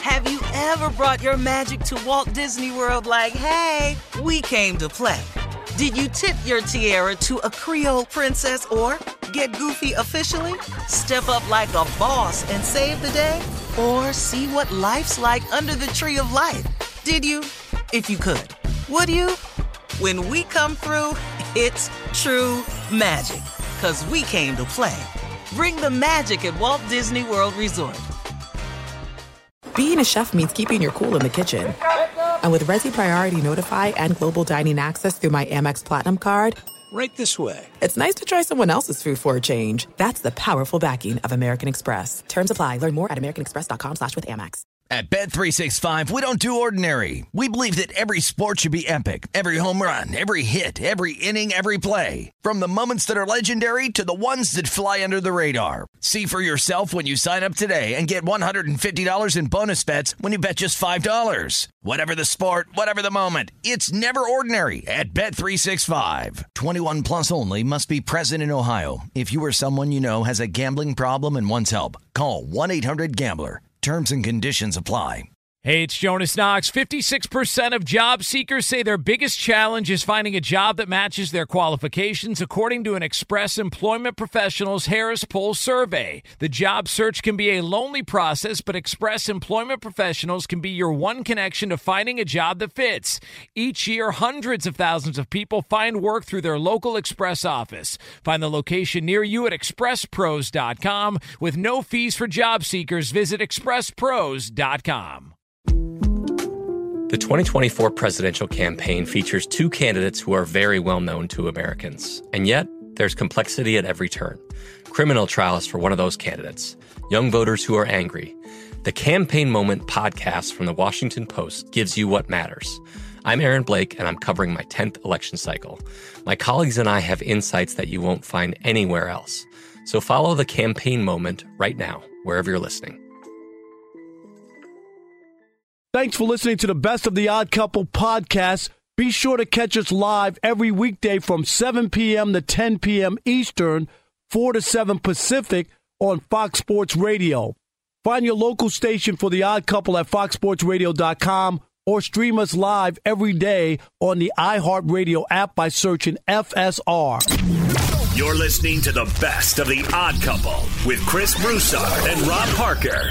Have you ever brought your magic to Walt Disney World like, hey, we came to play? Did you tip your tiara to a Creole princess or get goofy officially? Step up like a boss and save the day? Or see what life's like under the tree of life? Did you? If you could. Would you? When we come through, it's true magic. 'Cause we came to play. Bring the magic at Walt Disney World Resort. Being a chef means keeping your cool in the kitchen. And with Resi Priority Notify and Global Dining Access through my Amex Platinum card, right this way. It's nice to try someone else's food for a change. That's the powerful backing of American Express. Terms apply. Learn more at americanexpress.com/withAmex. At Bet365, we don't do ordinary. We believe that every sport should be epic. Every home run, every hit, every inning, every play. From the moments that are legendary to the ones that fly under the radar. See for yourself when you sign up today and get $150 in bonus bets when you bet just $5. Whatever the sport, whatever the moment, it's never ordinary at Bet365. 21 plus only. Must be present in Ohio. If you or someone you know has a gambling problem and wants help, call 1-800-GAMBLER. Terms and conditions apply. Hey, it's Jonas Knox. 56% of job seekers say their biggest challenge is finding a job that matches their qualifications, according to an Express Employment Professionals Harris Poll survey. The job search can be a lonely process, but Express Employment Professionals can be your one connection to finding a job that fits. Each year, hundreds of thousands of people find work through their local Express office. Find the location near you at expresspros.com. With no fees for job seekers, visit expresspros.com. The 2024 presidential campaign features two candidates who are very well known to Americans. And yet, there's complexity at every turn. Criminal trials for one of those candidates. Young voters who are angry. The Campaign Moment podcast from the Washington Post gives you what matters. I'm Aaron Blake, and I'm covering my 10th election cycle. My colleagues and I have insights that you won't find anywhere else. So follow The Campaign Moment right now, wherever you're listening. Thanks for listening to the Best of the Odd Couple podcast. Be sure to catch us live every weekday from 7 p.m. to 10 p.m. Eastern, 4 to 7 Pacific on Fox Sports Radio. Find your local station for The Odd Couple at foxsportsradio.com or stream us live every day on the iHeartRadio app by searching FSR. You're listening to the Best of the Odd Couple with Chris Broussard and Rob Parker.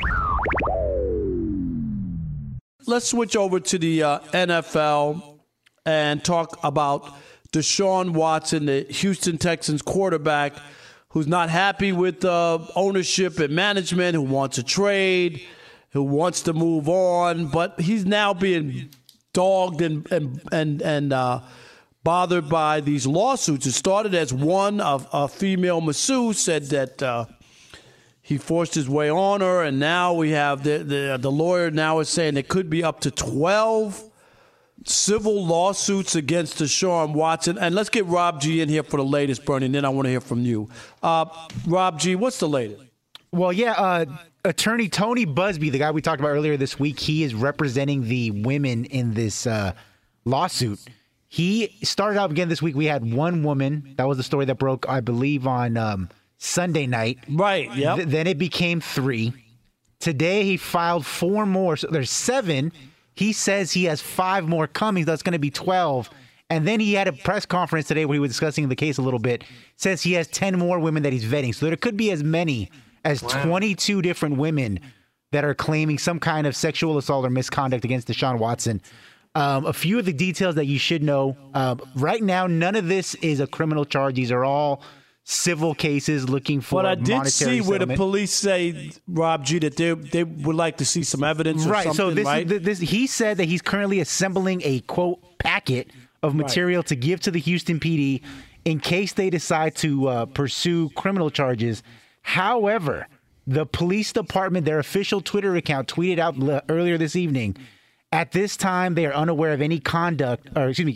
Let's switch over to the NFL and talk about Deshaun Watson, the Houston Texans quarterback, who's not happy with ownership and management, who wants a trade, who wants to move on, but he's now being dogged and bothered by these lawsuits. It started as one of a female masseuse said that he forced his way on her, and now we have the lawyer now is saying it could be up to 12 civil lawsuits against Deshaun Watson. And let's get Rob G in here for the latest, Bernie, and then I want to hear from you. Rob G, what's the latest? Well, attorney Tony Busby, the guy we talked about earlier this week, he is representing the women in this lawsuit. He started out again this week. We had one woman. That was the story that broke, I believe, on Sunday night. Right, yeah. Then it became 3. Today he filed 4 more. So there's 7. He says he has 5 more coming. That's going to be 12. And then he had a press conference today where he was discussing the case a little bit. Says he has 10 more women that he's vetting. So there could be as many as 22 different women that are claiming some kind of sexual assault or misconduct against Deshaun Watson. A few of the details that you should know. Right now, none of this is a criminal charge. These are all civil cases looking for monetary settlement. But I did see where the police say, Rob G, that they would like to see some evidence or something, right? So he said that he's currently assembling a, quote, packet of material to give to the Houston PD in case they decide to pursue criminal charges. However, the police department, their official Twitter account, tweeted out earlier this evening, at this time they are unaware of any contact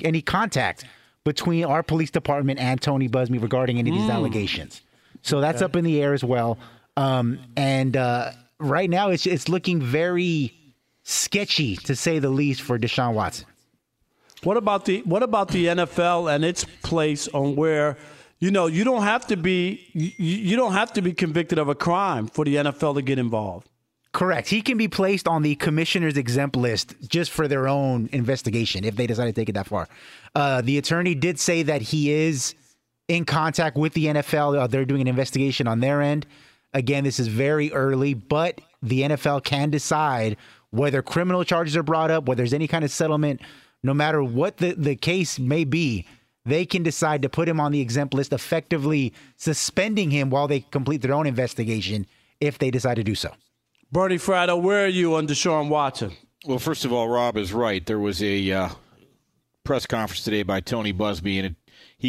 between our police department and Tony Busby regarding any of these allegations. So that's up in the air as well. And right now it's looking very sketchy, to say the least, for Deshaun Watson. What about the NFL and its place on where, you don't have to be convicted of a crime for the NFL to get involved? Correct. He can be placed on the commissioner's exempt list just for their own investigation if they decide to take it that far. The attorney did say that he is in contact with the NFL. They're doing an investigation on their end. Again, this is very early, but the NFL can decide whether criminal charges are brought up, whether there's any kind of settlement, no matter what the case may be. They can decide to put him on the exempt list, effectively suspending him while they complete their own investigation if they decide to do so. Bernie Fratto, where are you on Deshaun Watson? Well, first of all, Rob is right. There was a press conference today by Tony Busby, and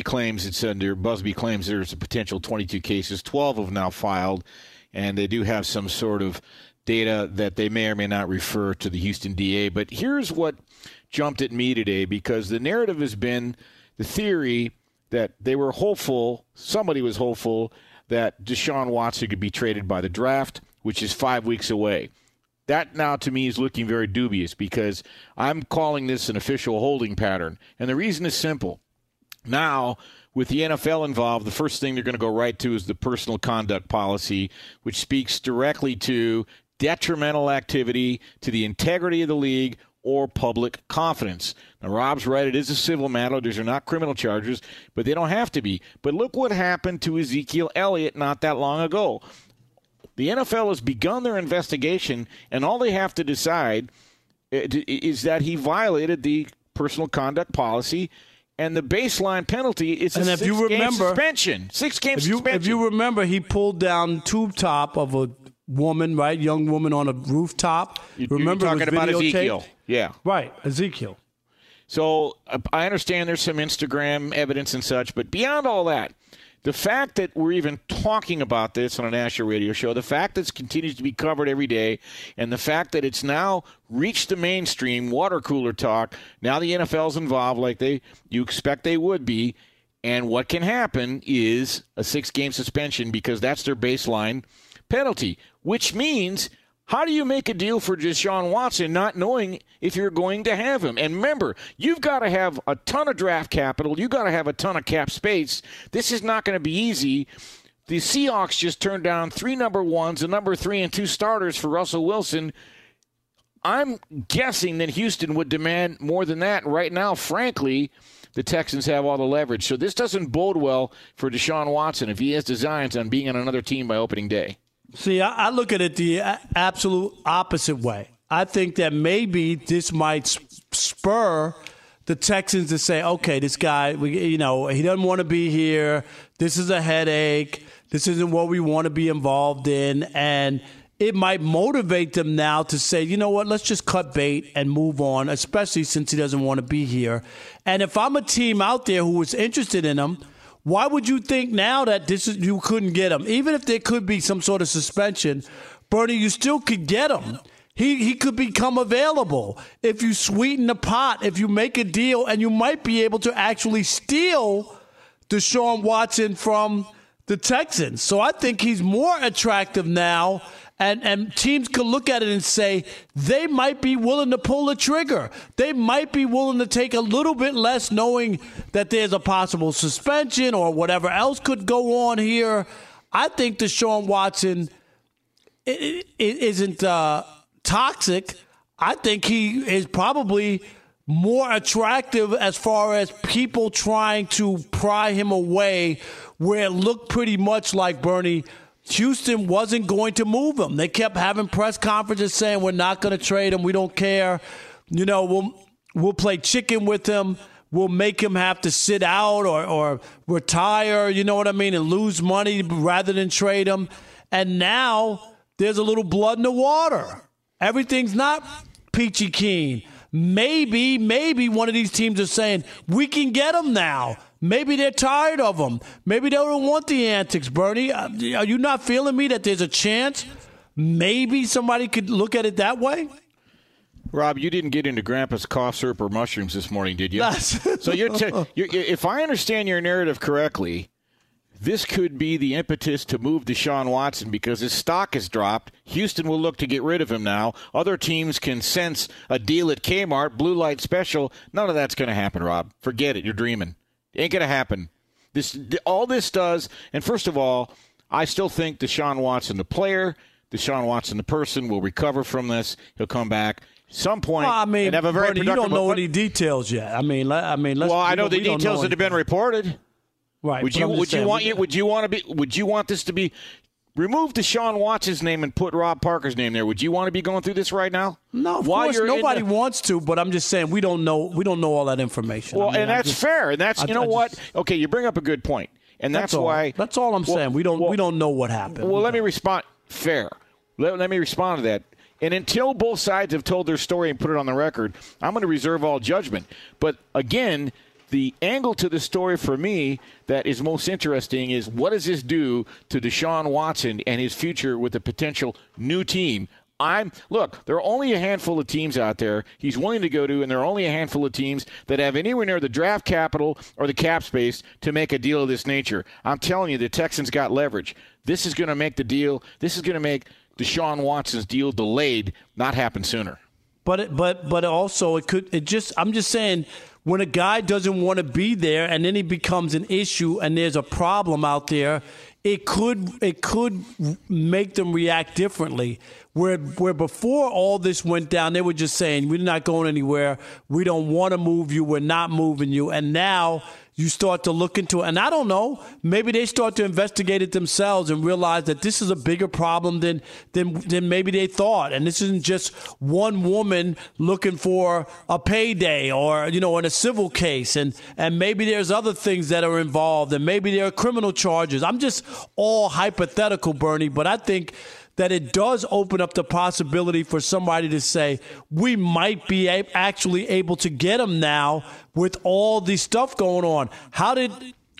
Busby claims there's a potential 22 cases. 12 have now filed, and they do have some sort of data that they may or may not refer to the Houston DA. But here's what jumped at me today, because the narrative has been the theory that they were hopeful, somebody was hopeful, that Deshaun Watson could be traded by the draft, which is 5 weeks away. That now to me is looking very dubious, because I'm calling this an official holding pattern. And the reason is simple. Now, with the NFL involved, the first thing they're going to go right to is the personal conduct policy, which speaks directly to detrimental activity to the integrity of the league or public confidence. Now, Rob's right. It is a civil matter. These are not criminal charges, but they don't have to be. But look what happened to Ezekiel Elliott not that long ago. The NFL has begun their investigation, and all they have to decide is that he violated the personal conduct policy, and the baseline penalty is a six-game suspension. 6-game suspension. If you remember, he pulled down tube top of a woman, right, young woman on a rooftop. Remember, you're talking about Ezekiel. Yeah. Right, Ezekiel. So I understand there's some Instagram evidence and such, but beyond all that, the fact that we're even talking about this on a national radio show, the fact that it continues to be covered every day, and the fact that it's now reached the mainstream, water cooler talk, now the NFL's involved like you expect they would be, and what can happen is a 6-game suspension because that's their baseline penalty, which means how do you make a deal for Deshaun Watson not knowing if you're going to have him? And remember, you've got to have a ton of draft capital. You've got to have a ton of cap space. This is not going to be easy. The Seahawks just turned down 3 number 1s, a number 3 and 2 starters for Russell Wilson. I'm guessing that Houston would demand more than that. Right now, frankly, the Texans have all the leverage. So this doesn't bode well for Deshaun Watson if he has designs on being on another team by opening day. See, I look at it the absolute opposite way. I think that maybe this might spur the Texans to say, okay, this guy, he doesn't want to be here. This is a headache. This isn't what we want to be involved in. And it might motivate them now to say, you know what, let's just cut bait and move on, especially since he doesn't want to be here. And if I'm a team out there who is interested in him, why would you think now that you couldn't get him? Even if there could be some sort of suspension, Bernie, you still could get him. He could become available if you sweeten the pot, if you make a deal, and you might be able to actually steal Deshaun Watson from the Texans. So I think he's more attractive now, and teams could look at it and say they might be willing to pull the trigger. They might be willing to take a little bit less knowing that there's a possible suspension or whatever else could go on here. I think Deshaun Watson isn't toxic. I think he is probably more attractive as far as people trying to pry him away, where it looked pretty much like, Bernie, Houston wasn't going to move him. They kept having press conferences saying, we're not going to trade him. We don't care. We'll play chicken with him. We'll make him have to sit out or retire, you know what I mean, and lose money rather than trade him. And now there's a little blood in the water. Everything's not peachy keen. Maybe one of these teams is saying, we can get him now. Maybe they're tired of him. Maybe they don't want the antics, Bernie. Are you not feeling me that there's a chance maybe somebody could look at it that way? Rob, you didn't get into Grandpa's cough syrup or mushrooms this morning, did you? So if I understand your narrative correctly, this could be the impetus to move Deshaun Watson because his stock has dropped. Houston will look to get rid of him now. Other teams can sense a deal at Kmart, blue light special. None of that's going to happen, Rob. Forget it. You're dreaming. It ain't going to happen. All this does, and first of all, I still think Deshaun Watson, the player, Deshaun Watson, the person, will recover from this. He'll come back some point. Well, I mean, and have a very Bernie, you productive. don't know any details yet. I mean, let's. Well, I know the details that have been reported. Right. Would you want this to be? Remove Deshaun Watson's name and put Rob Parker's name there. Would you want to be going through this right now? No, of course nobody wants to, but I'm just saying we don't know all that information. Well, and that's fair. And that's what? Okay, you bring up a good point. And that's why. That's all I'm saying. We don't know what happened. Well, let me respond. Fair. Let me respond to that. And until both sides have told their story and put it on the record, I'm going to reserve all judgment. But again, the angle to the story for me that is most interesting is what does this do to Deshaun Watson and his future with a potential new team? Look, there are only a handful of teams out there he's willing to go to, and there are only a handful of teams that have anywhere near the draft capital or the cap space to make a deal of this nature. I'm telling you, the Texans got leverage. This is going to make the deal. This is going to make Deshaun Watson's deal delayed, not happen sooner. But also I'm just saying, when a guy doesn't want to be there and then he becomes an issue and there's a problem out there, it could make them react differently. Where before all this went down, they were just saying, we're not going anywhere. We don't want to move you. We're not moving you. And now you start to look into it. And I don't know, maybe they start to investigate it themselves and realize that this is a bigger problem than maybe they thought. And this isn't just one woman looking for a payday or, in a civil case. And maybe there's other things that are involved, and maybe there are criminal charges. I'm just all hypothetical, Bernie, but I think that it does open up the possibility for somebody to say, we might be actually able to get him now with all this stuff going on. How did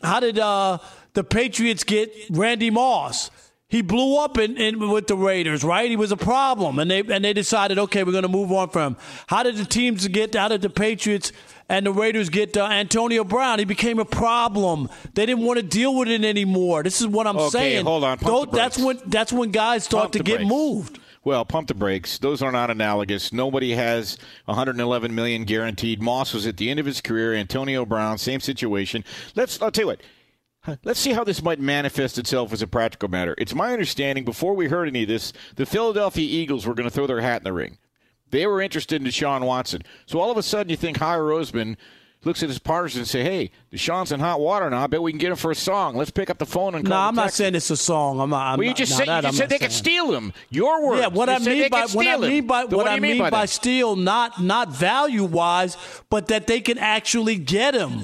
the Patriots get Randy Moss? He blew up in with the Raiders, right? He was a problem, and they decided, okay, we're going to move on from him. How did the Patriots and the Raiders get Antonio Brown? He became a problem. They didn't want to deal with it anymore. This is what I'm saying. Hold on. That's when guys start to get moved. Well, pump the brakes. Those are not analogous. Nobody has $111 million guaranteed. Moss was at the end of his career. Antonio Brown, same situation. I'll tell you what. Let's see how this might manifest itself as a practical matter. It's my understanding, before we heard any of this, the Philadelphia Eagles were going to throw their hat in the ring. They were interested in Deshaun Watson. So all of a sudden you think Howard Roseman looks at his partners and say, hey, Deshaun's in hot water now. I bet we can get him for a song. Let's pick up the phone and call him. I'm not saying it's a song. You just said they could steal him. Your words. Yeah, what I mean by steal, not value-wise, but that they can actually get him.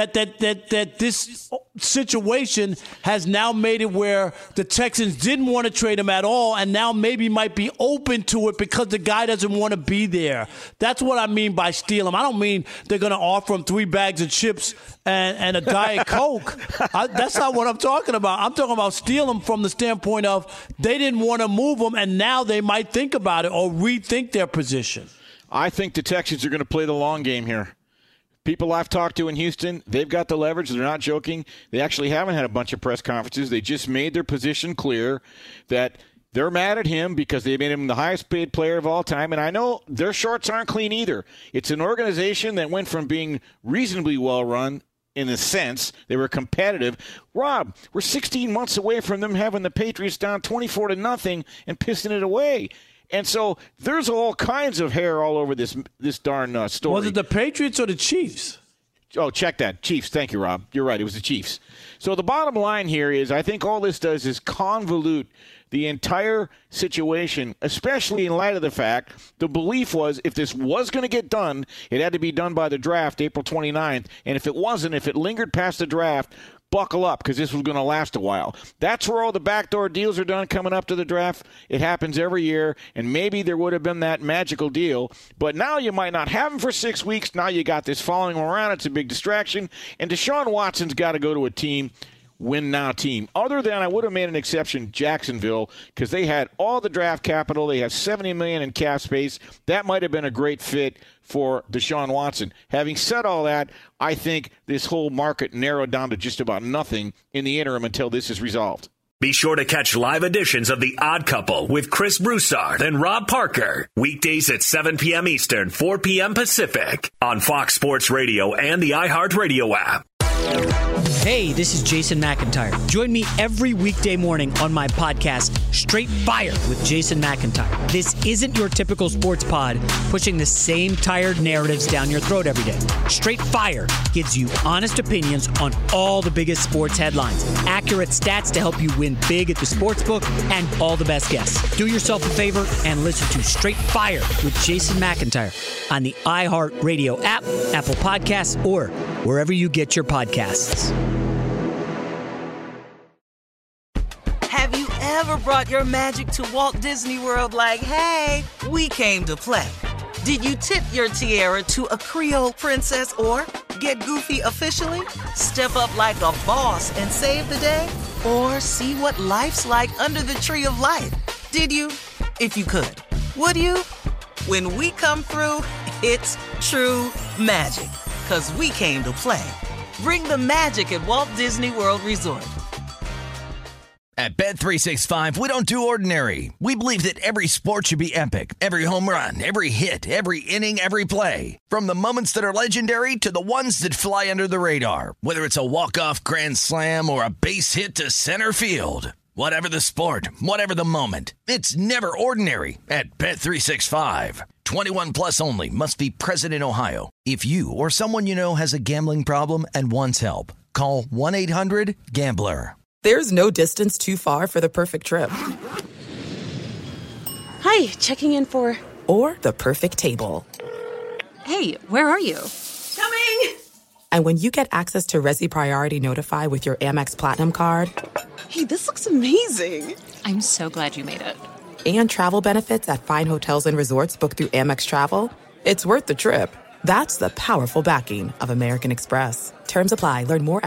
That this situation has now made it where the Texans didn't want to trade him at all, and now maybe might be open to it because the guy doesn't want to be there. That's what I mean by steal him. I don't mean they're going to offer him 3 bags of chips and a Diet Coke. That's not what I'm talking about. I'm talking about steal him from the standpoint of they didn't want to move him, and now they might think about it or rethink their position. I think the Texans are going to play the long game here. People I've talked to in Houston, they've got the leverage. They're not joking. They actually haven't had a bunch of press conferences. They just made their position clear that they're mad at him because they made him the highest paid player of all time. And I know their shorts aren't clean either. It's an organization that went from being reasonably well run in a sense. They were competitive. Rob, we're 16 months away from them having the Patriots down 24-0 and pissing it away. And so there's all kinds of hair all over this darn story. Was it the Patriots or the Chiefs? Oh, check that. Chiefs. Thank you, Rob. You're right. It was the Chiefs. So the bottom line here is I think all this does is convolute the entire situation, especially in light of the fact the belief was if this was going to get done, it had to be done by the draft April 29th. And if it wasn't, if it lingered past the draft, buckle up because this was going to last a while. That's where all the backdoor deals are done coming up to the draft. It happens every year, and maybe there would have been that magical deal. But now you might not have him for 6 weeks. Now you got this following around. It's a big distraction. And Deshaun Watson's got to go to a team, win-now team. Other than I would have made an exception, Jacksonville, because they had all the draft capital. They have $70 million in cap space. That might have been a great fit for Deshaun Watson. Having said all that, I think this whole market narrowed down to just about nothing in the interim until this is resolved. Be sure to catch live editions of The Odd Couple with Chris Broussard and Rob Parker. Weekdays at 7 p.m. Eastern, 4 p.m. Pacific on Fox Sports Radio and the iHeartRadio app. Hey, this is Jason McIntyre. Join me every weekday morning on my podcast, Straight Fire with Jason McIntyre. This isn't your typical sports pod pushing the same tired narratives down your throat every day. Straight Fire gives you honest opinions on all the biggest sports headlines, accurate stats to help you win big at the sportsbook, and all the best guests. Do yourself a favor and listen to Straight Fire with Jason McIntyre on the iHeartRadio app, Apple Podcasts, or wherever you get your podcasts. Have you ever brought your magic to Walt Disney World like, hey, we came to play? Did you tip your tiara to a Creole princess or get goofy officially? Step up like a boss and save the day? Or see what life's like under the tree of life? Did you? If you could. Would you? When we come through, it's true magic. 'Cause we came to play. Bring the magic at Walt Disney World Resort. At Bet365, we don't do ordinary. We believe that every sport should be epic. Every home run, every hit, every inning, every play. From the moments that are legendary to the ones that fly under the radar. Whether it's a walk-off grand slam or a base hit to center field. Whatever the sport, whatever the moment. It's never ordinary at Bet365. 21 plus only. Must be present in Ohio. If you or someone you know has a gambling problem and wants help, call 1-800-GAMBLER. There's no distance too far for the perfect trip. Hi, checking in for... Or the perfect table. Hey, where are you? Coming! And when you get access to Resi Priority Notify with your Amex Platinum card... Hey, this looks amazing. I'm so glad you made it. And travel benefits at fine hotels and resorts booked through Amex Travel, it's worth the trip. That's the powerful backing of American Express. Terms apply. Learn more at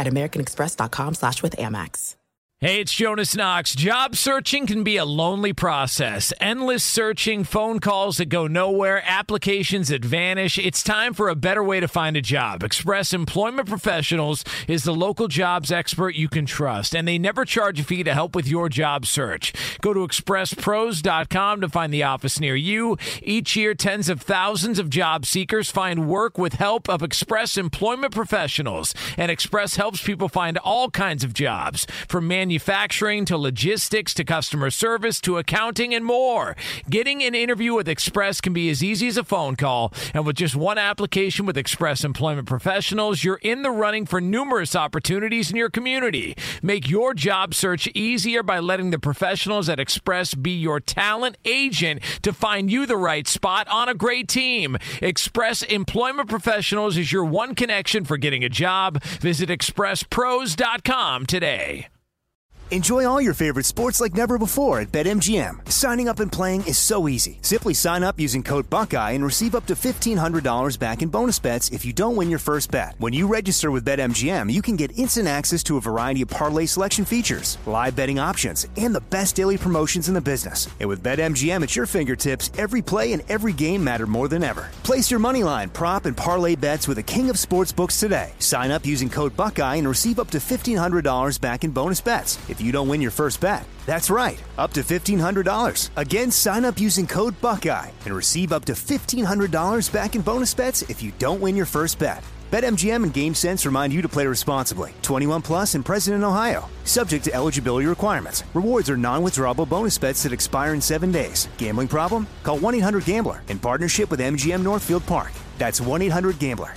americanexpress.com/withAmex. Hey, it's Jonas Knox. Job searching can be a lonely process. Endless searching, phone calls that go nowhere, applications that vanish. It's time for a better way to find a job. Express Employment Professionals is the local jobs expert you can trust, and they never charge a fee to help with your job search. Go to expresspros.com to find the office near you. Each year, tens of thousands of job seekers find work with help of Express Employment Professionals, and Express helps people find all kinds of jobs, from manufacturing to logistics to customer service to accounting and more. Getting an interview with Express can be as easy as a phone call, and with just one application with Express Employment Professionals, you're in the running for numerous opportunities in your community. Make your job search easier by letting the professionals at Express be your talent agent to find you the right spot on a great team. Express Employment Professionals is your one connection for getting a job. Visit expresspros.com today. Enjoy all your favorite sports like never before at BetMGM. Signing up and playing is so easy. Simply sign up using code Buckeye and receive up to $1,500 back in bonus bets if you don't win your first bet. When you register with BetMGM, you can get instant access to a variety of parlay selection features, live betting options, and the best daily promotions in the business. And with BetMGM at your fingertips, every play and every game matter more than ever. Place your moneyline, prop, and parlay bets with the king of sportsbooks today. Sign up using code Buckeye and receive up to $1,500 back in bonus bets if you don't win your first bet. That's right, up to $1,500. Again, sign up using code Buckeye and receive up to $1,500 back in bonus bets if you don't win your first bet. BetMGM and GameSense remind you to play responsibly. 21 plus and present in Ohio. Subject to eligibility requirements. Rewards are non-withdrawable bonus bets that expire in 7 days. Gambling problem? Call 1-800-GAMBLER in partnership with MGM Northfield Park. That's 1-800-GAMBLER.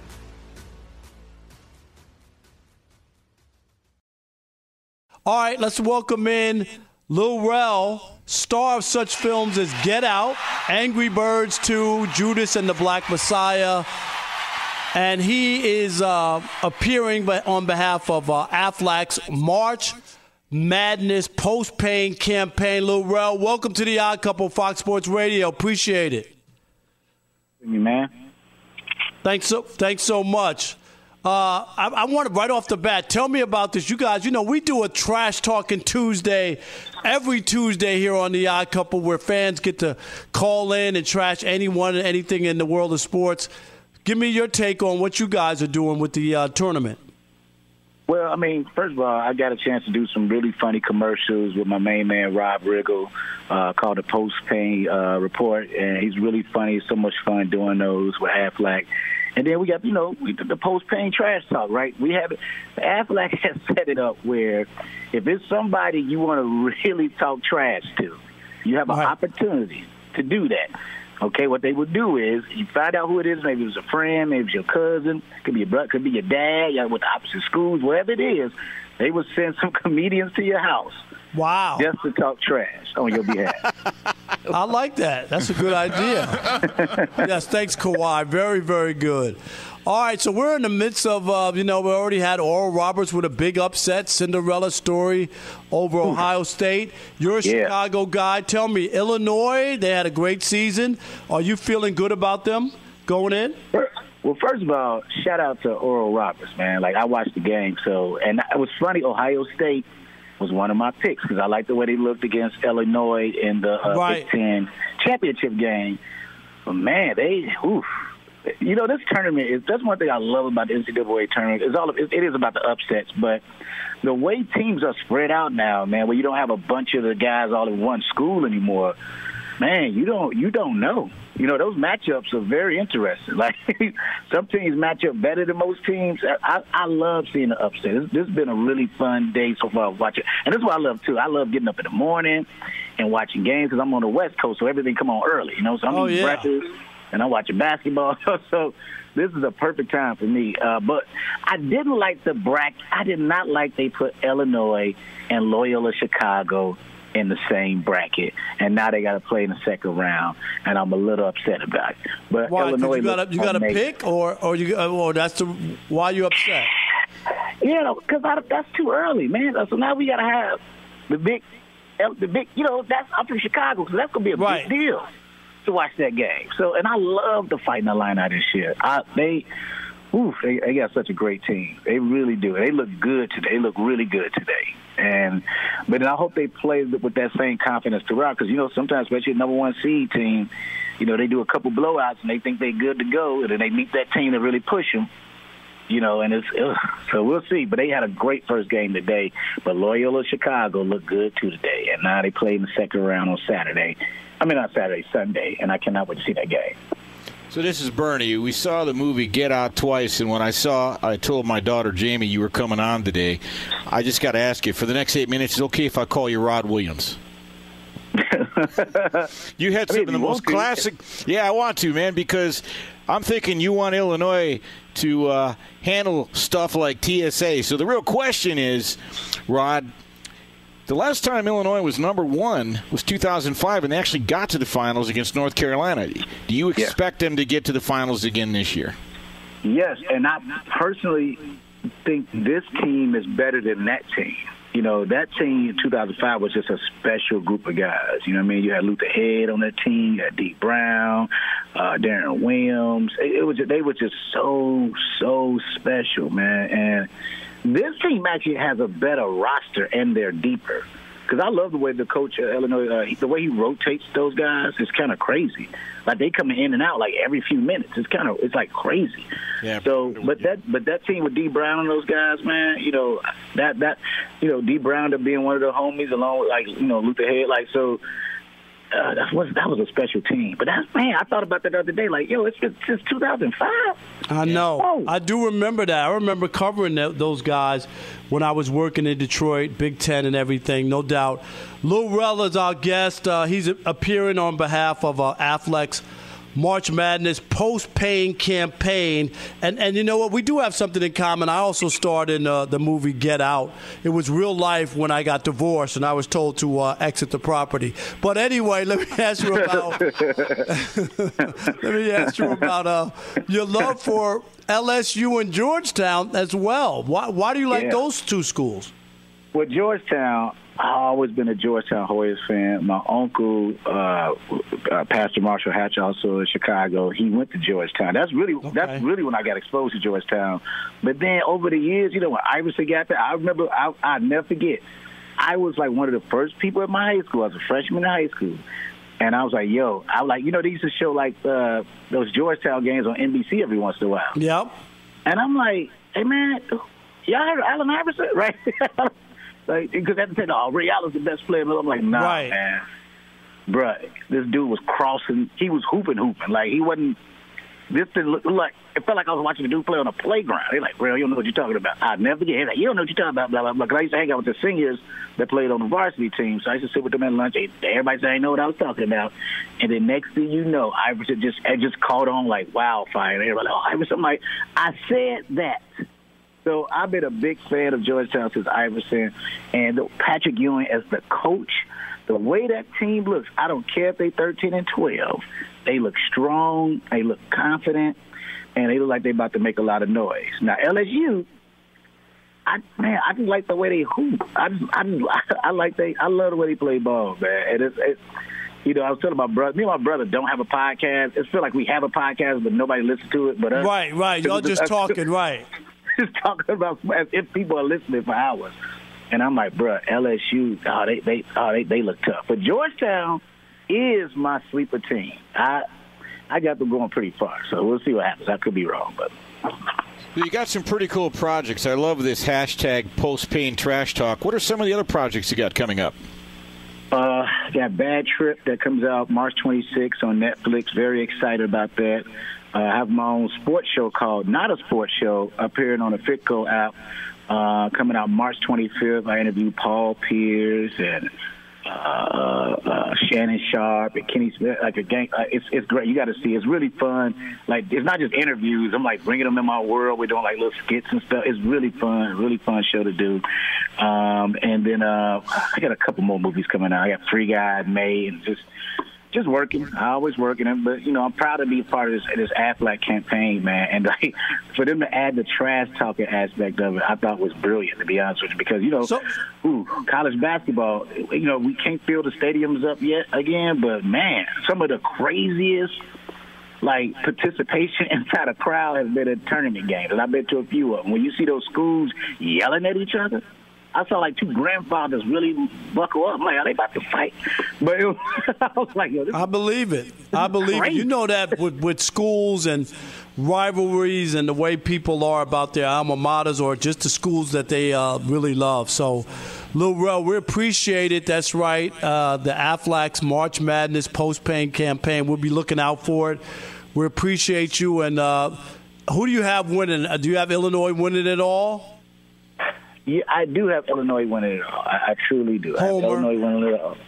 All right, let's welcome in Lil Rel, star of such films as Get Out, Angry Birds 2, Judas and the Black Messiah. And he is appearing on behalf of Aflac's March Madness post-paying campaign. Lil Rel, welcome to the Odd Couple, Fox Sports Radio. Appreciate it. You, man. Thanks so much. I want to, right off the bat, tell me about this. You guys, we do a Trash Talking Tuesday every Tuesday here on The Odd Couple where fans get to call in and trash anyone and anything in the world of sports. Give me your take on what you guys are doing with the tournament. Well, I mean, first of all, I got a chance to do some really funny commercials with my main man, Rob Riggle, called the Post Pay Report, and he's really funny. It's so much fun doing those with Aflac. And then we got, we did the post-pain trash talk, right? We have Aflac has set it up where if it's somebody you want to really talk trash to, you have an opportunity to do that. Okay, what they would do is you find out who it is. Maybe it was a friend, maybe it's your cousin, could be your brother, could be your dad. Y'all with the opposite schools, whatever it is. They would send some comedians to your house. Wow. Just to talk trash on your behalf. I like that. That's a good idea. Yes, thanks, Kawhi. Very, very good. All right, so we're in the midst of, we already had Oral Roberts with a big upset, Cinderella story over Ohio State. You're a Chicago guy. Tell me, Illinois, they had a great season. Are you feeling good about them going in? Well, first of all, shout out to Oral Roberts, man. Like, I watched the game, and it was funny, Ohio State was one of my picks because I like the way they looked against Illinois in the Big Ten championship game. But, man, this tournament that's one thing I love about the NCAA tournament. It is about the upsets, but the way teams are spread out now, man, where you don't have a bunch of the guys all in one school anymore, man, you don't know. Those matchups are very interesting. Like, some teams match up better than most teams. I love seeing the upset. This has been a really fun day so far watching. And this is what I love, too. I love getting up in the morning and watching games because I'm on the West Coast, so everything come on early. So I'm eating breakfast and I'm watching basketball. So this is a perfect time for me. But I didn't like the bracket. I did not like they put Illinois and Loyola Chicago in the same bracket, and now they got to play in the second round, and I'm a little upset about it. But why? Illinois, you got a pick, or that's why you upset? Because that's too early, man. So now we got to have the big. I'm from Chicago, so that's gonna be a big deal to watch that game. So, and I love the Fighting Illini this year. They got such a great team. They really do. They look good today. They look really good today. But then I hope they play with that same confidence throughout because, sometimes, especially a number one seed team, they do a couple blowouts and they think they're good to go, and then they meet that team that really push them, and so we'll see. But they had a great first game today. But Loyola Chicago looked good, too, today. And now they play in the second round on Saturday. Sunday, and I cannot wait to see that game. So this is Bernie. We saw the movie Get Out twice, and when I told my daughter Jamie you were coming on today. I just got to ask you, for the next 8 minutes, is it okay if I call you Rod Williams? You had some of the most classic. Yeah, I want to, man, because I'm thinking you want Illinois to handle stuff like TSA. So the real question is, Rod, the last time Illinois was number one was 2005, and they actually got to the finals against North Carolina. Do you expect them to get to the finals again this year? Yes, and I personally think this team is better than that team. That team in 2005 was just a special group of guys. You had Luther Head on that team, you had Dee Brown, Darren Williams. They were just so special, man. And this team actually has a better roster, and they're deeper. Because I love the way the coach at Illinois, the way he rotates those guys is kind of crazy. Like, they come in and out like every few minutes. It's like crazy. Yeah. So, but that team with Dee Brown and those guys, man, Dee Brown being one of the homies along with Luther Head, that was a special team. But I thought about that the other day. Like, it's been since 2005. I know. Oh. I do remember that. I remember covering those guys when I was working in Detroit, Big Ten and everything, no doubt. Lou Rel is our guest. He's appearing on behalf of Aflac's March Madness post-pain campaign. And you know what? We do have something in common. I also starred in the movie Get Out. It was real life when I got divorced and I was told to exit the property. But anyway, let me ask you about your love for LSU and Georgetown as well. Why do you like those two schools? Well, Georgetown, I've always been a Georgetown Hoyas fan. My uncle, Pastor Marshall Hatch, also in Chicago, he went to Georgetown. That's really when I got exposed to Georgetown. But then over the years, when Iverson got there, I remember, I'll never forget, I was like one of the first people at my high school. I was a freshman in high school. And I was like, they used to show like those Georgetown games on NBC every once in a while. Yep. And I'm like, hey, man, y'all heard of Allen Iverson? Right? Because at the time, Ray Allen's the best player. I'm like, nah, man. Bruh, this dude was crossing. He was hooping. Like, he wasn't this didn't look like, it felt like I was watching a dude play on a playground. They're like, bro, you don't know what you're talking about. I'll never forget. He's like, you don't know what you're talking about, blah, blah, blah. Because I used to hang out with the seniors that played on the varsity team. So I used to sit with them at lunch. Everybody said, I know what I was talking about. And then next thing you know, Iverson just caught on like wildfire. And everybody like, oh, Iverson. I'm like, I said that. So I've been a big fan of Georgetown since Iverson. And Patrick Ewing as the coach, the way that team looks, I don't care if they 13-12. They look strong, they look confident, and they look like they're about to make a lot of noise. Now, LSU, I just like the way they hoop. I love the way they play ball, man. And it's you know, I was telling my brother, me and my brother don't have a podcast. It feels like we have a podcast, but nobody listens to it. But us, right. Y'all just talking, right? Just talking about if people are listening for hours. And I'm like, bro, LSU, they look tough. But Georgetown is my sleeper team. I got them going pretty far, so we'll see what happens. I could be wrong, but you got some pretty cool projects. I love this hashtag post-pain trash talk. What are some of the other projects you got coming up? Got Bad Trip that comes out March 26th on Netflix. Very excited about that. I have my own sports show called Not a Sports Show, appearing on the Fitco app, coming out March 25th. I interview Paul Pierce and Shannon Sharp and Kenny Smith, like a gang. It's great. You got to see. It's really fun. Like, it's not just interviews. I'm like bringing them in my world. We're doing like little skits and stuff. It's really fun show to do. And then I got a couple more movies coming out. I got Free Guy in May, and just working. I always working, but you know, I'm proud to be a part of this Aflac campaign, man. And like, for them to add the trash talking aspect of it, I thought was brilliant, to be honest with you, because you know, college basketball, you know, we can't fill the stadiums up yet again, but man, some of the craziest like participation inside a crowd has been at tournament games, and I've been to a few of them. When you see those schools yelling at each other, I saw like two grandfathers really buckle up. I'm like, are they about to fight? But I was like, yo, I believe it. You know that with schools and rivalries and the way people are about their alma maters or just the schools that they really love. So, Lil Rel, we appreciate it. That's right. The Aflac's March Madness post-pain campaign. We'll be looking out for it. We appreciate you. And who do you have winning? Do you have Illinois winning it all? Yeah, I do have Illinois winning it all. I truly do. I have Illinois winning it all.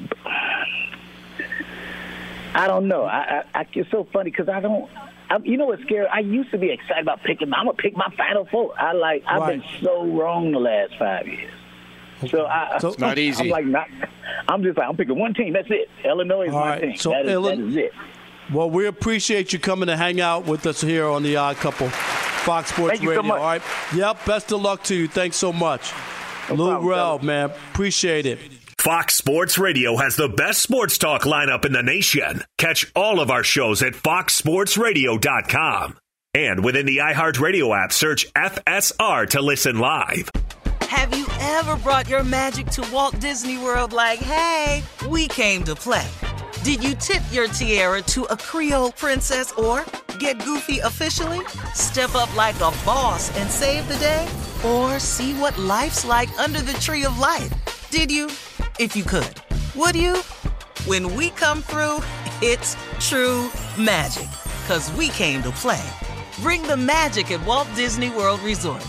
I don't know. It's so funny because you know what's scary? I used to be excited about picking. I'm gonna pick my Final Four. I've been so wrong the last 5 years. So it's not easy. I'm picking one team. That's it. Illinois is my team. So that is it. Well, we appreciate you coming to hang out with us here on The Odd Couple, Fox Sports Thank you Radio. so much. All right. Yep. Best of luck to you. Thanks so much. Lil Rel, man. Appreciate it. Fox Sports Radio has the best sports talk lineup in the nation. Catch all of our shows at foxsportsradio.com. And within the iHeartRadio app, search FSR to listen live. Have you ever brought your magic to Walt Disney World like, hey, we came to play? Did you tip your tiara to a Creole princess or get goofy officially? Step up like a boss and save the day? Or see what life's like under the tree of life? Did you? If you could. Would you? When we come through, it's true magic. 'Cause we came to play. Bring the magic at Walt Disney World Resort.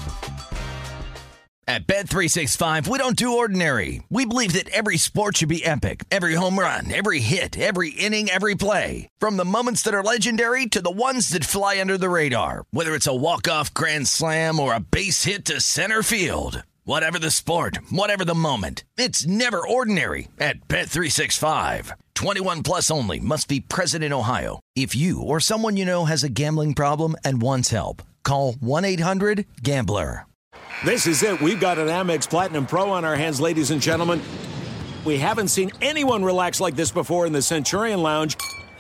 At Bet365, we don't do ordinary. We believe that every sport should be epic. Every home run, every hit, every inning, every play. From the moments that are legendary to the ones that fly under the radar. Whether it's a walk-off grand slam or a base hit to center field. Whatever the sport, whatever the moment. It's never ordinary at Bet365. 21 plus only. Must be present in Ohio. If you or someone you know has a gambling problem and wants help, call 1-800-GAMBLER. This is it. We've got an Amex Platinum Pro on our hands, ladies and gentlemen. We haven't seen anyone relax like this before in the Centurion Lounge.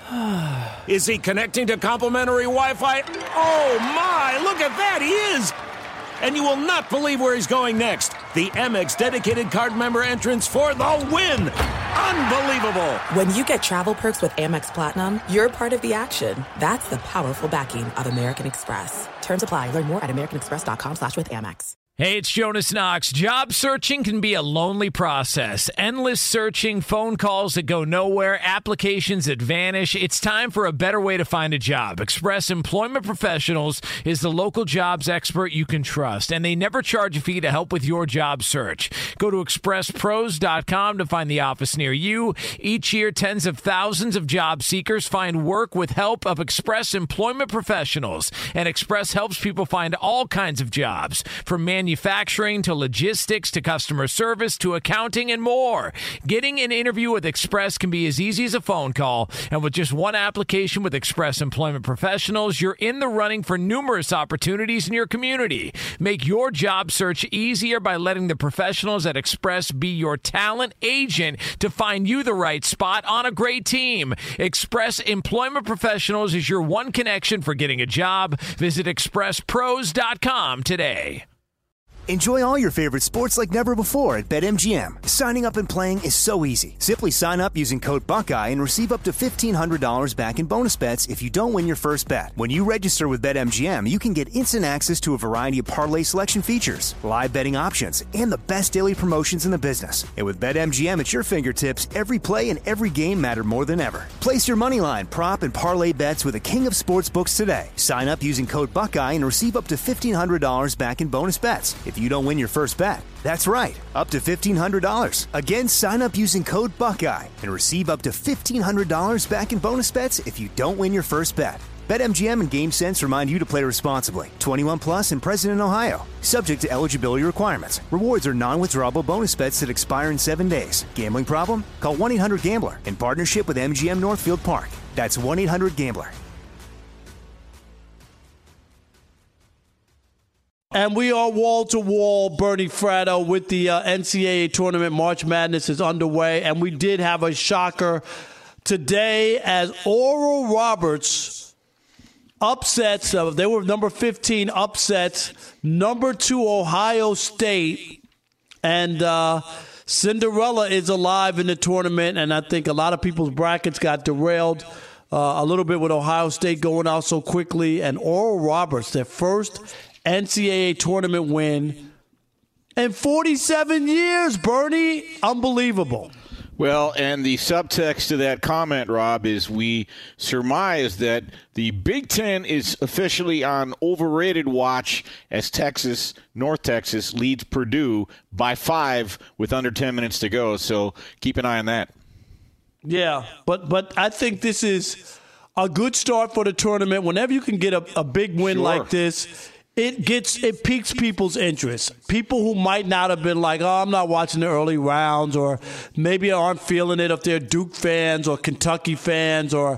Is he connecting to complimentary Wi-Fi? Oh, my. Look at that. He is. And you will not believe where he's going next. The Amex dedicated card member entrance for the win. Unbelievable. When you get travel perks with Amex Platinum, you're part of the action. That's the powerful backing of American Express. Terms apply. Learn more at americanexpress.com/withAmex. Hey, it's Jonas Knox. Job searching can be a lonely process. Endless searching, phone calls that go nowhere, applications that vanish. It's time for a better way to find a job. Express Employment Professionals is the local jobs expert you can trust, and they never charge a fee to help with your job search. Go to expresspros.com to find the office near you. Each year, tens of thousands of job seekers find work with help of Express Employment Professionals, and Express helps people find all kinds of jobs, from manufacturing to logistics to customer service to accounting and more. Getting an interview with Express can be as easy as a phone call, and with just one application with Express Employment Professionals, you're in the running for numerous opportunities in your community. Make your job search easier by letting the professionals at Express be your talent agent to find you the right spot on a great team. Express Employment Professionals is your one connection for getting a job. Visit expresspros.com today. Enjoy all your favorite sports like never before at BetMGM. Signing up and playing is so easy. Simply sign up using code Buckeye and receive up to $1,500 back in bonus bets if you don't win your first bet. When you register with BetMGM, you can get instant access to a variety of parlay selection features, live betting options, and the best daily promotions in the business. And with BetMGM at your fingertips, every play and every game matter more than ever. Place your moneyline, prop, and parlay bets with the king of sportsbooks today. Sign up using code Buckeye and receive up to $1,500 back in bonus bets if you don't win your first bet. That's right, up to $1,500. Again, sign up using code Buckeye and receive up to $1,500 back in bonus bets if you don't win your first bet. BetMGM and GameSense remind you to play responsibly. 21 plus and present in Ohio. Subject to eligibility requirements. Rewards are non-withdrawable bonus bets that expire in 7 days. Gambling problem? Call 1-800-GAMBLER in partnership with MGM Northfield Park. That's 1-800-GAMBLER. And we are wall-to-wall, Bernie Fratto, with the NCAA tournament. March Madness is underway, and we did have a shocker today as Oral Roberts upsets, they were number 15, upsets number 2 Ohio State. And Cinderella is alive in the tournament, and I think a lot of people's brackets got derailed a little bit with Ohio State going out so quickly. And Oral Roberts, their first NCAA tournament win in 47 years, Bernie. Unbelievable. Well, and the subtext to that comment, Rob, is we surmise that the Big Ten is officially on overrated watch as North Texas leads Purdue by 5 with under 10 minutes to go. So keep an eye on that. Yeah, but I think this is a good start for the tournament. Whenever you can get a big win like this, it piques people's interest. People who might not have been like, I'm not watching the early rounds, or maybe aren't feeling it if they're Duke fans or Kentucky fans, or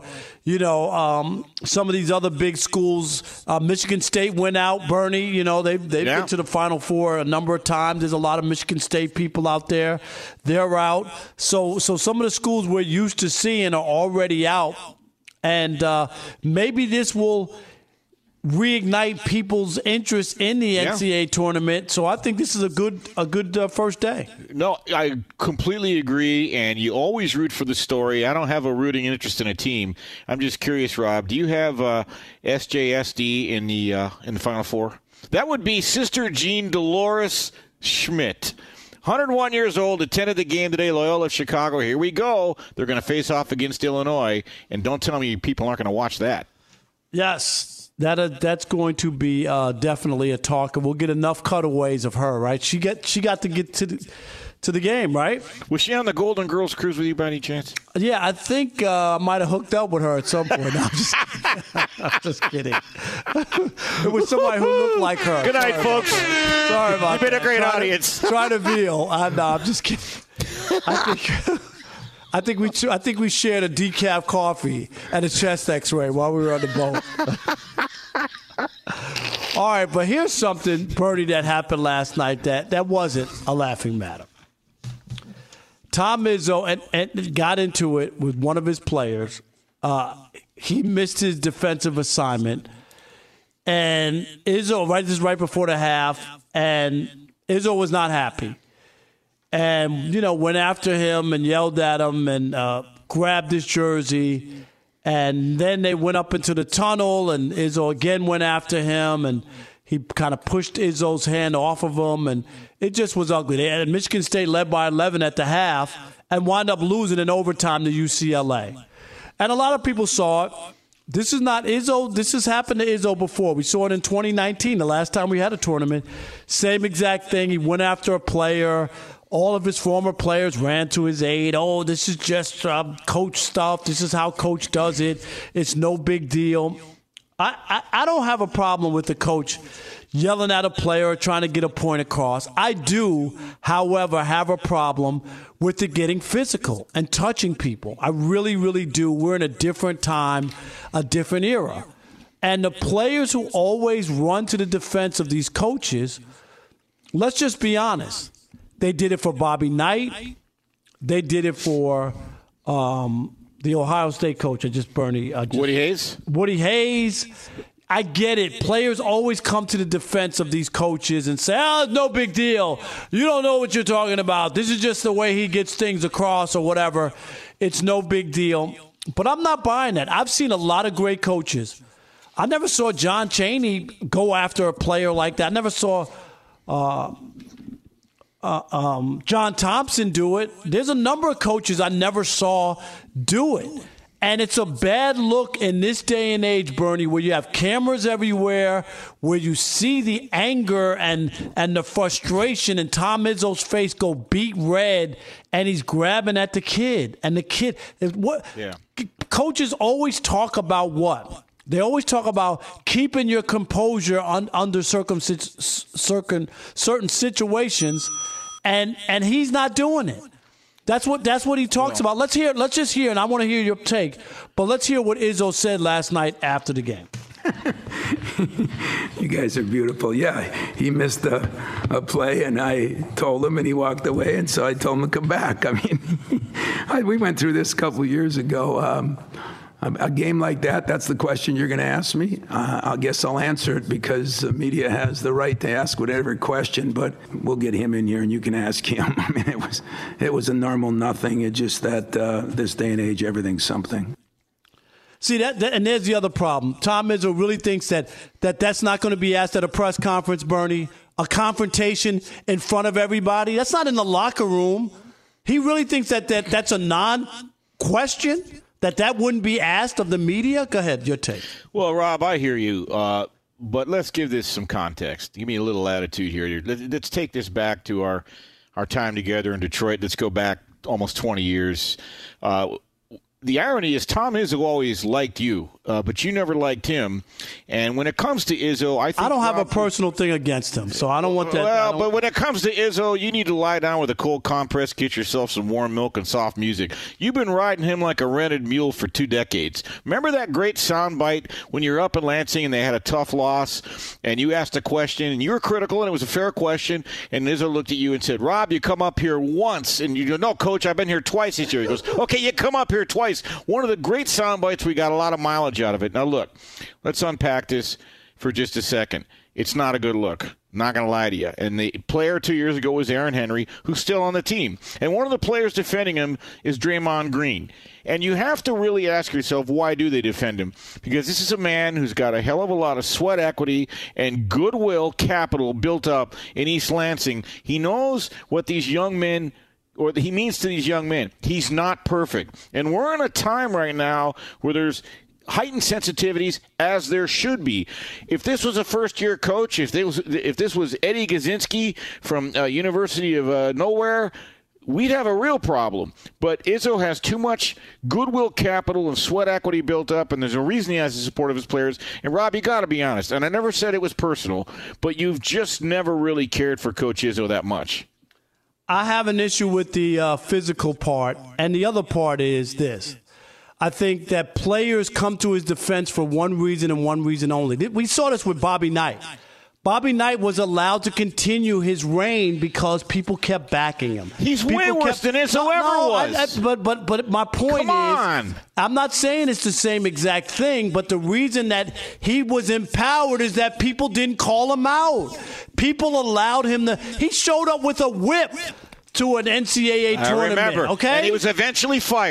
some of these other big schools. Michigan State went out, Bernie. They've been to the Final Four a number of times. There's a lot of Michigan State people out there. They're out. So some of the schools we're used to seeing are already out, and maybe this will reignite people's interest in the NCAA tournament. So I think this is a good first day. No, I completely agree, and you always root for the story. I don't have a rooting interest in a team. I'm just curious, Rob, do you have SJSD in the Final Four? That would be Sister Jean Dolores Schmidt. 101 years old, attended the game today, Loyola Chicago. Here we go. They're going to face off against Illinois, and don't tell me people aren't going to watch that. Yes. That's going to be definitely a talk, and we'll get enough cutaways of her, right? She got to get to the game, right? Was she on the Golden Girls cruise with you by any chance? Yeah, I think I might have hooked up with her at some point. No, I'm just kidding. It was somebody who looked like her. Good night, folks. Sorry about that. You've been a great audience. Try to veal. No, I'm just kidding. I think we shared a decaf coffee and a chest X-ray while we were on the boat. All right, but here's something, Bernie, that happened last night that wasn't a laughing matter. Tom Izzo and got into it with one of his players. He missed his defensive assignment, and Izzo right before the half, and Izzo was not happy. And, went after him and yelled at him and grabbed his jersey. And then they went up into the tunnel, and Izzo again went after him. And, He kind of pushed Izzo's hand off of him, and it just was ugly. They had Michigan State led by 11 at the half and wound up losing in overtime to UCLA. And a lot of people saw it. This is not Izzo. This has happened to Izzo before. We saw it in 2019, the last time we had a tournament. Same exact thing. He went after a player. All of his former players ran to his aid. Oh, this is just coach stuff. This is how coach does it. It's no big deal. I don't have a problem with the coach yelling at a player or trying to get a point across. I do, however, have a problem with it getting physical and touching people. I really, really do. We're in a different time, a different era. And the players who always run to the defense of these coaches, let's just be honest. They did it for Bobby Knight. They did it for the Ohio State coach. Woody Hayes? Woody Hayes. I get it. Players always come to the defense of these coaches and say, no big deal. You don't know what you're talking about. This is just the way he gets things across or whatever. It's no big deal. But I'm not buying that. I've seen a lot of great coaches. I never saw John Chaney go after a player like that. I never saw John Thompson do it. There's a number of coaches I never saw do it. And it's a bad look in this day and age, Bernie, where you have cameras everywhere, where you see the anger and the frustration in Tom Izzo's face go beet red, and he's grabbing at the kid. And the kid, coaches always talk about what? They always talk about keeping your composure under certain situations, and he's not doing it. That's what he talks about. Let's just hear, and I want to hear your take, but let's hear what Izzo said last night after the game. You guys are beautiful. Yeah, he missed a play, and I told him, and he walked away, and so I told him to come back. I mean, we went through this a couple of years ago. A game like that's the question you're going to ask me. I guess I'll answer it because the media has the right to ask whatever question, but we'll get him in here and you can ask him. I mean, it was a normal nothing. It's just that this day and age, everything's something. See, that and there's the other problem. Tom Izzo really thinks that's not going to be asked at a press conference, Bernie, a confrontation in front of everybody. That's not in the locker room. He really thinks that's a non-question? That wouldn't be asked of the media? Go ahead, your take. Well, Rob, I hear you, but let's give this some context. Give me a little attitude here. Let's take this back to our time together in Detroit. Let's go back almost 20 years. The irony is Tom Izzo always liked you, but you never liked him. And when it comes to Izzo, I don't have a personal thing against him, so I don't want that. Well, but when it comes to Izzo, you need to lie down with a cold compress, get yourself some warm milk and soft music. You've been riding him like a rented mule for 2 decades. Remember that great soundbite when you're up in Lansing and they had a tough loss, and you asked a question, and you were critical, and it was a fair question, and Izzo looked at you and said, Rob, you come up here once, and you go, no, Coach, I've been here twice this year. He goes, okay, you come up here twice. One of the great sound bites, we got a lot of mileage out of it. Now, look, let's unpack this for just a second. It's not a good look. Not going to lie to you. And the player 2 years ago was Aaron Henry, who's still on the team. And one of the players defending him is Draymond Green. And you have to really ask yourself, why do they defend him? Because this is a man who's got a hell of a lot of sweat equity and goodwill capital built up in East Lansing. He knows what these young men or he means to these young men. He's not perfect. And we're in a time right now where there's heightened sensitivities, as there should be. If this was a first-year coach, if this was Eddie Gazinski from University of Nowhere, we'd have a real problem. But Izzo has too much goodwill capital and sweat equity built up, and there's a reason he has the support of his players. And, Rob, you got to be honest, and I never said it was personal, but you've just never really cared for Coach Izzo that much. I have an issue with the physical part, and the other part is this. I think that players come to his defense for one reason and one reason only. We saw this with Bobby Knight. Bobby Knight was allowed to continue his reign because people kept backing him. He's way worse than Izzo ever was. But my point is, I'm not saying it's the same exact thing, but the reason that he was empowered is that people didn't call him out. People allowed him to. He showed up with a whip to an NCAA tournament. I remember. Okay, and he was eventually fired.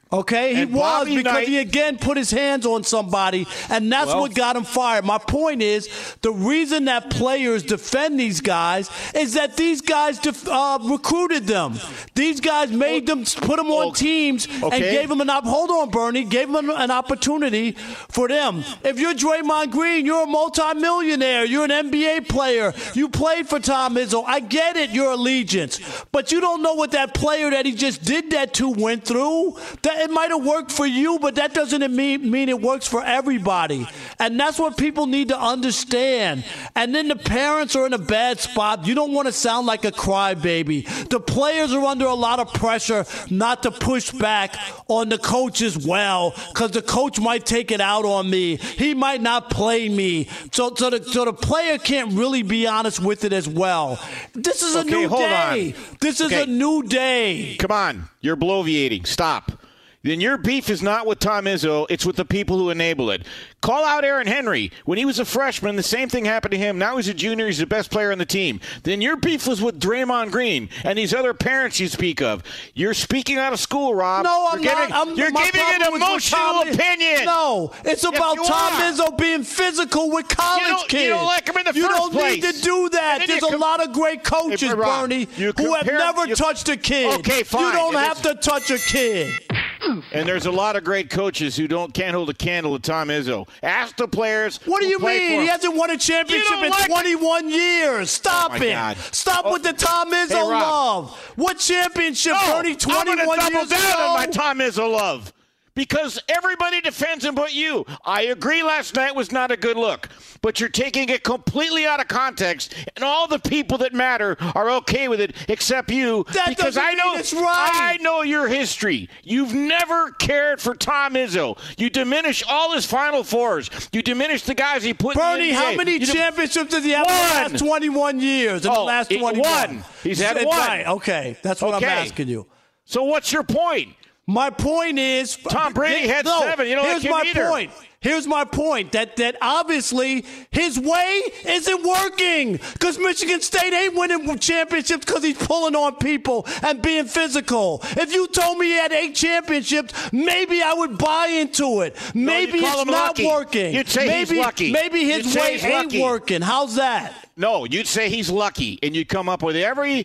Okay, he And was Bobby because Knight, he again put his hands on somebody, and that's what got him fired. My point is, the reason that players defend these guys is that these guys recruited them. These guys made them, put them on teams, and gave them hold on, Bernie, gave them an opportunity for them. If you're Draymond Green, you're a multimillionaire. You're an NBA player. You played for Tom Izzo. I get it, your allegiance, but you don't know what that player that he just did that to went through. It might have worked for you, but that doesn't mean it works for everybody. And that's what people need to understand. And then the parents are in a bad spot. You don't want to sound like a crybaby. The players are under a lot of pressure not to push back on the coach as well, because the coach might take it out on me. He might not play me. So the player can't really be honest with it as well. This is a new day. This is a new day. Come on. You're bloviating. Stop. Then your beef is not with Tom Izzo, it's with the people who enable it. Call out Aaron Henry. When he was a freshman, the same thing happened to him. Now he's a junior, he's the best player on the team. Then your beef was with Draymond Green and these other parents you speak of. You're speaking out of school, Rob. No, I'm not. You're giving an emotional opinion. No, it's about Tom Izzo being physical with college kids. You don't like him in the You first don't place. need to do that. There's a lot of great coaches, Bernie, who have never touched a kid. Okay, fine. You don't have to touch a kid. And there's a lot of great coaches who can't hold a candle to Tom Izzo. Ask the players. What do you mean? He hasn't won a championship in 21 years. Stop it. God. Stop with the Tom Izzo love. What championship, Bernie? 21 years ago? I'm going to double down on my Tom Izzo love. Because everybody defends him but you. I agree last night was not a good look. But you're taking it completely out of context, and all the people that matter are okay with it except you. Because I know it's right. I know your history. You've never cared for Tom Izzo. You diminish all his Final Fours. You diminish the guys he put Bernie, in the NBA. how many championships does he have in the last 21 years? In the last 21? One. He's had one. Right. Okay, that's what I'm asking you. So what's your point? My point is, Tom Brady had 7. You don't like him either. Point. Here's my point, that obviously his way isn't working, because Michigan State ain't winning championships because he's pulling on people and being physical. If you told me he had 8 championships, maybe I would buy into it. Maybe it's not working. You'd say he's lucky. Maybe his way ain't working. How's that? No, you'd say he's lucky, and you'd come up with every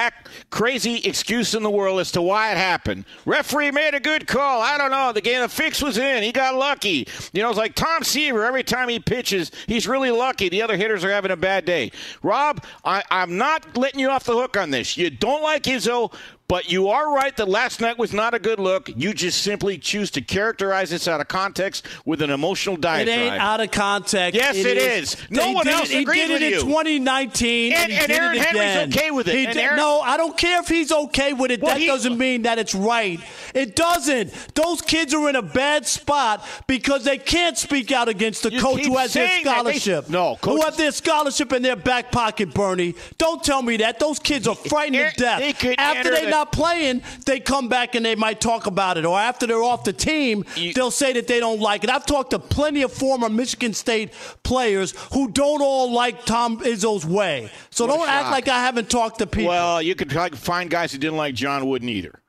crazy excuse in the world as to why it happened. Referee made a good call. I don't know. The fix was in. He got lucky. You know, it's like Tom Seaver. Every time he pitches, he's really lucky. The other hitters are having a bad day. Rob, I'm not letting you off the hook on this. You don't like Izzo, but you are right that last night was not a good look. You just simply choose to characterize this out of context with an emotional diatribe. It ain't out of context. Yes, it is. No one else agrees with you. He did it in 2019, and Aaron Henry's okay with it. No, I don't care if he's okay with it. That doesn't mean that it's right. It doesn't. Those kids are in a bad spot because they can't speak out against the coach who has their scholarship. Who have their scholarship in their back pocket, Bernie. Don't tell me that. Those kids are frightened to death. After they're not playing, they come back and they might talk about it. Or after they're off the team, they'll say that they don't like it. I've talked to plenty of former Michigan State players who don't all like Tom Izzo's way. So don't act like I haven't talked to people. Well, you could find guys who didn't like John Wooden either.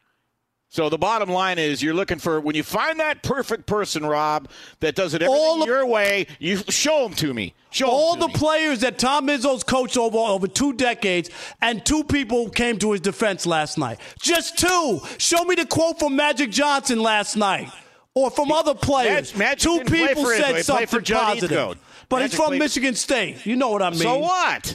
So the bottom line is you're looking for, when you find that perfect person, Rob, that does it everything your way, you show them to me. All the players that Tom Izzo's coached over 2 decades, and 2 people came to his defense last night. Just 2. Show me the quote from Magic Johnson last night. Or from other players. Magic 2 people said something positive. But he's from Michigan State. You know what I mean. So what?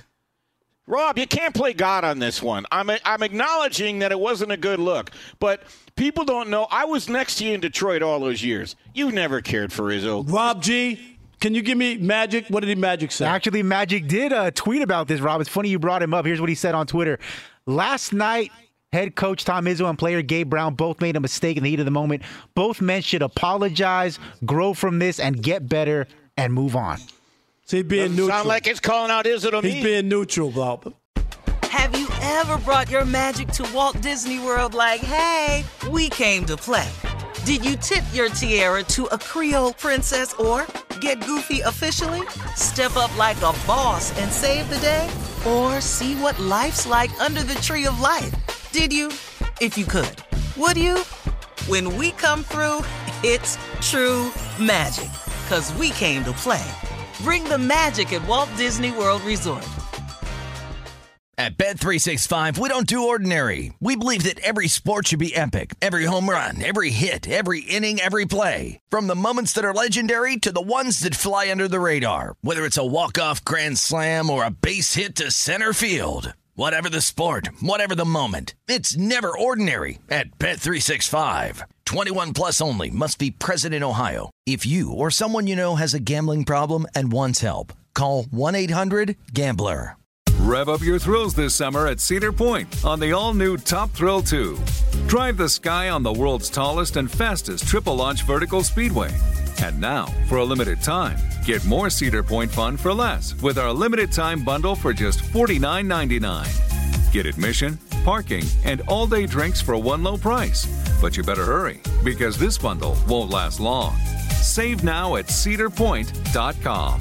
Rob, you can't play God on this one. I'm acknowledging that it wasn't a good look, but people don't know. I was next to you in Detroit all those years. You never cared for Izzo. Rob G., can you give me Magic? What did Magic say? Actually, Magic did tweet about this, Rob. It's funny you brought him up. Here's what he said on Twitter. Last night, head coach Tom Izzo and player Gabe Brown both made a mistake in the heat of the moment. Both men should apologize, grow from this, and get better and move on. So he's being neutral. Sound like it's calling out Izzo to me. He's being neutral, Bob. Have you ever brought your magic to Walt Disney World like, hey, we came to play? Did you tip your tiara to a Creole princess or get goofy officially? Step up like a boss and save the day? Or see what life's like under the tree of life? Did you? If you could. Would you? When we come through, it's true magic. 'Cause we came to play. Bring the magic at Walt Disney World Resort. At Bet365, we don't do ordinary. We believe that every sport should be epic. Every home run, every hit, every inning, every play. From the moments that are legendary to the ones that fly under the radar. Whether it's a walk-off grand slam or a base hit to center field. Whatever the sport, whatever the moment. It's never ordinary at Bet365. 21 plus only. Must be present in Ohio. If you or someone you know has a gambling problem and wants help, call 1-800-GAMBLER. Rev up your thrills this summer at Cedar Point on the all-new Top Thrill 2. Drive the sky on the world's tallest and fastest triple-launch vertical speedway. And now, for a limited time, get more Cedar Point fun for less with our limited-time bundle for just $49.99. Get admission, parking, and all-day drinks for one low price. But you better hurry, because this bundle won't last long. Save now at cedarpoint.com.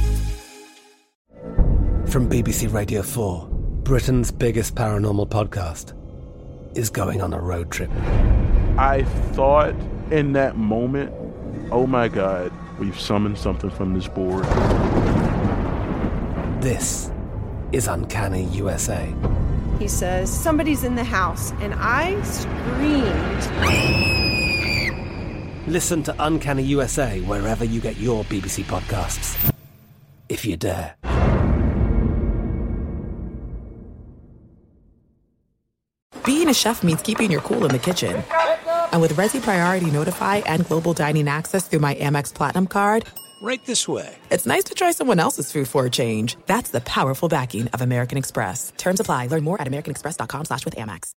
From BBC Radio 4, Britain's biggest paranormal podcast is going on a road trip. I thought in that moment, oh my God, we've summoned something from this board. This is Uncanny USA. He says, somebody's in the house, and I screamed. Listen to Uncanny USA wherever you get your BBC podcasts, if you dare. Being a chef means keeping your cool in the kitchen. And with Resi Priority Notify and Global Dining Access through my Amex Platinum card... Right this way. It's nice to try someone else's food for a change. That's the powerful backing of American Express. Terms apply. Learn more at americanexpress.com/withAmex.